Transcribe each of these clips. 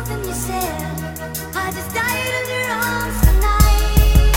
something you said. I just died in your arms tonight.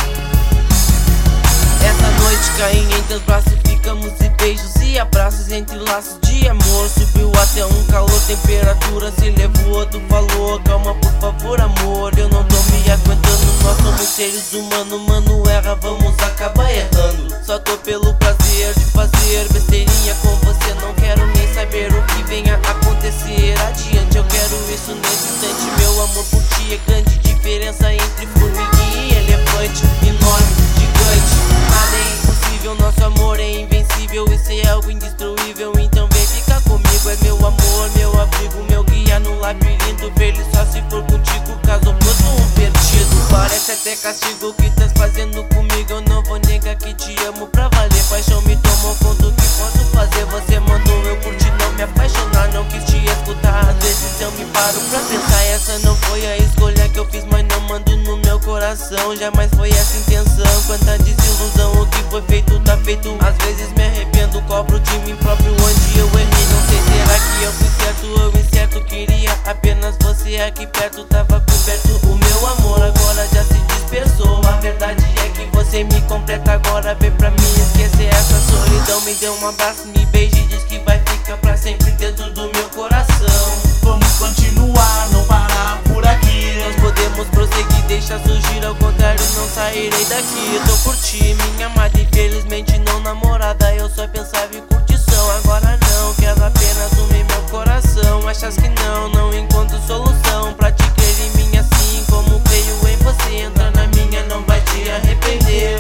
Essa noite caí em teus braços, ficamos e beijos e abraços entre laços de amor. Subiu até um calor, temperatura se elevou. Tu falou, calma por favor amor, eu não tô me aguentando. Nós somos seres humanos, mano, erra, vamos acabar errando. Só tô pelo prazer de fazer besteirinha com você. Não quero nem saber o que venha a acontecer adiante. Eu quero isso nesse instante, meu amor por ti é grande. Diferença entre formiguinha e elefante, enorme, gigante. Nada é impossível, nosso amor é invencível. Isso é algo indestruível, então vem ficar comigo. É meu amor, meu abrigo, meu guia no labirinto. Feliz só se for contigo, caso fosse um perdido. Parece até castigo o que estás fazendo comigo. Eu não vou negar que te amo pra valer. Paixão me tomou conta, o que posso fazer? Você mandou eu curtir, não me apaixonar. Não quis te escutar, às vezes eu me paro pra pensar. Essa não foi a escolha que eu fiz, mas não mando no meu coração. Jamais foi essa intenção, quanta desilusão. O que foi feito tá feito, às vezes me arrependo. Cobro de mim próprio onde eu errei. Não sei, será que eu fui certo ou incerto? Queria apenas você aqui perto, tava coberto. O meu amor agora já se dispersou. A verdade é que você me completa agora. Vem pra mim esquecer essa solidão. Me dê um abraço, me beije e diz que vai ficar pra sempre dentro do meu coração. Vamos continuar, não parar por aqui. Nós podemos prosseguir, deixa surgir, ao contrário não sairei daqui. Eu tô por ti, minha amada, infelizmente não namorada. Eu só pensava em curtição, agora não, quero apenas sumir meu coração. Achas que não encontro solução pra te crer em mim assim como creio em você. Entra na minha, não vai te arrepender.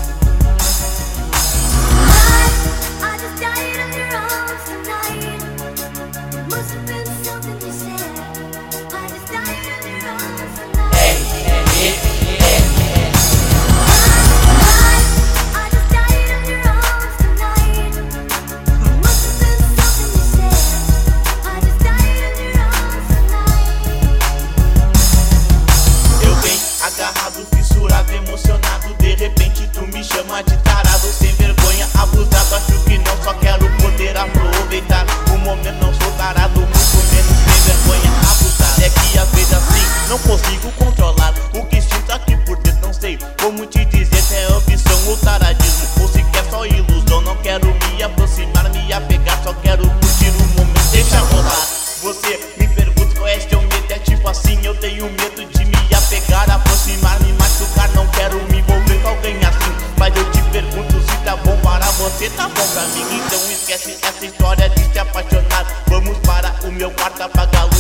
I just died in your arms tonight. Must have been something you said. I just died in your arms tonight. I just died in your arms tonight. Must have been something you said. I just died in your arms tonight. Eu venho agarrado, fissurado, emocionado. De repente tu me chama de tarado, sem vergonha, abusado. Acho que não, só quero poder aproveitar o momento, não sou tarado, muito menos sem vergonha, abusado. É que às vezes assim não consigo controlar o que sinto aqui por dentro. Não sei como te dizer se é ambição ou taradismo, ou se quer só ilusão. Não quero me aproximar, me apegar, só quero curtir o momento, deixa rolar. Você me pergunta qual é teu medo, é tipo assim, eu tenho medo de me apegar, aproximar, me machucar. Não quero me envolver com alguém assim, mas eu te pergunto se tá bom para você, tá bom pra mim. Então esquece essa história de se apaixonar. Vamos para o meu quarto, apagar a luz.